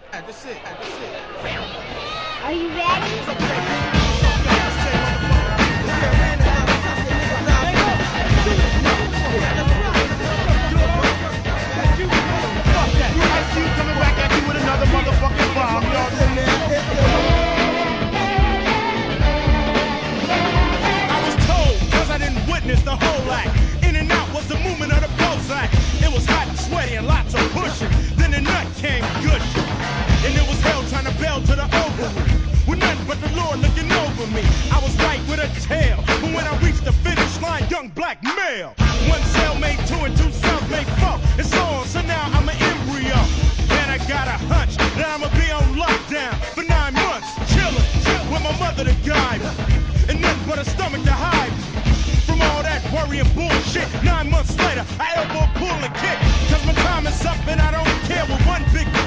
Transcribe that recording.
That's it. That's it. Are you ready? It's okay. It's okay. Let's say, motherfucker. Yeah, man, nigga, live. Yeah, let's fuck that. Ice Cube coming back at you with another motherfucking bomb. You know what I'm saying? I was told, cause I didn't witness the whole act. In and out was the movement of the Prozac. It was hot and sweaty and lots of pushing. Then the nut came gushing. And it was hell trying to bail to the ovary. With nothing but the Lord looking over me. I was right with a tail. But when I reached the finish line, young black male. One cell made two and two cells made four. And so on, so now I'm an embryo. And I got a hunch that I'ma be on lockdown for 9 months. Chillin' with my mother to guide me. And nothing but a stomach to hide me. From all that worry and bullshit. 9 months later, I elbow pull and kick. Cause my time is up and I don't care what one big